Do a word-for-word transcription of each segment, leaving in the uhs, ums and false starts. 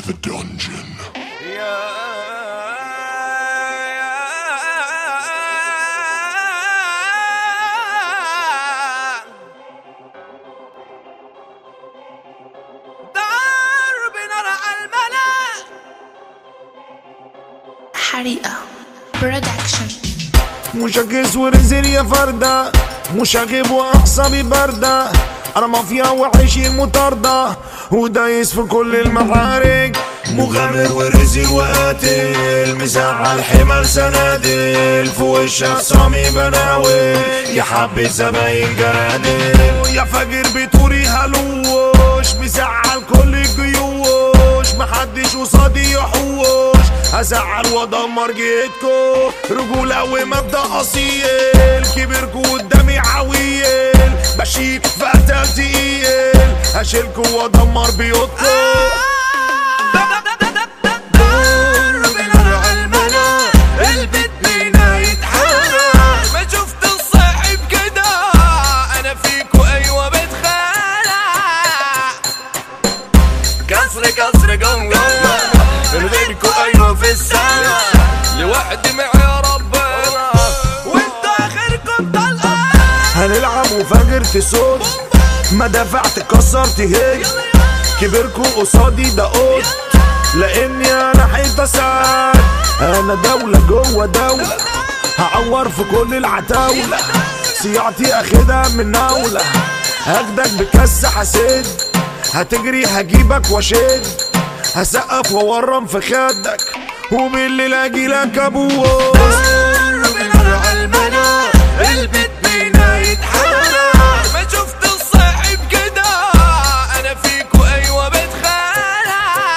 the dungeon. حريقة برودكشن. مش هكس ورزل يا فردة، مش هجيب واعصابي باردة. انا مافيا وعيشي مطاردة ودايس في كل المعارك. مغامر ورزل وقاتل، مزعل حمل سنادل، في وش اخصامي بناول، يا حبة زباين جرادل. يا فاجر بتوري هلوش، مزعل كل الجيوش، محدش قصادي يحوش. هزعل وادمر جيتكو، رجولة ومبدأ اصيل، كبركو قدامي عويل، بشيل فقتل تقيل، هشيلكو وادمر بيوتكو. البيت مينا يتحرق، ما شفت الصاحب كده، انا فيكو ايوه بتخانق. كسر كسر جم جم، غيركو ايوه في السما، لوحدي معي ربنا، وانتو اخركم طلقة. هنلعب وفجرت صوت، ما دفعت كسرت هيك، كبركو قصادي ده قوت، لاني انا حيطة سعد. انا دولة جوه دولة، هعور في كل العتاولة، صياعتي اخدها من نولة، هاخدك بكس حسد، هتجري هجيبك واشد، هسقف وورم في خدك، وبالليل اجيلك ابوس. البيت مينا يتحرق، ما شفت الصاحب كده، انا فيكو ايوه بتخانق.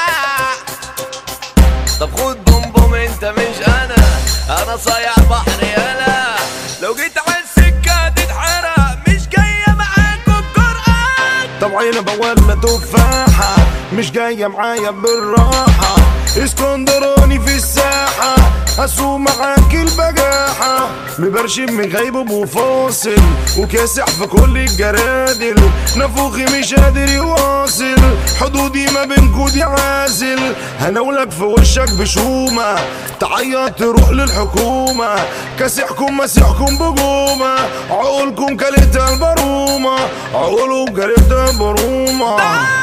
طب خد بومبوم انت مش انا، انا صايع بحر يالا، لو جيت على السكه تتحرق، مش جايه معاكم بجرأة. طبعي انا بولد تفاحه، مش جايه معايا بالراحه، اسكندراني في الساحه، هسوق معاك البجاحة، مبرشم مغيب وفاصل، وكاسح في كل الجرادل، نفوخي مش قادر يواصل، حدودي ما بينكو دي عازل، هنولك في وشك بشومة، تعيط تروح للحكومة، كاسحكم مسيحكم بجومة، عقولكم كلتها البرومة، عقولكم كلتها البرومة.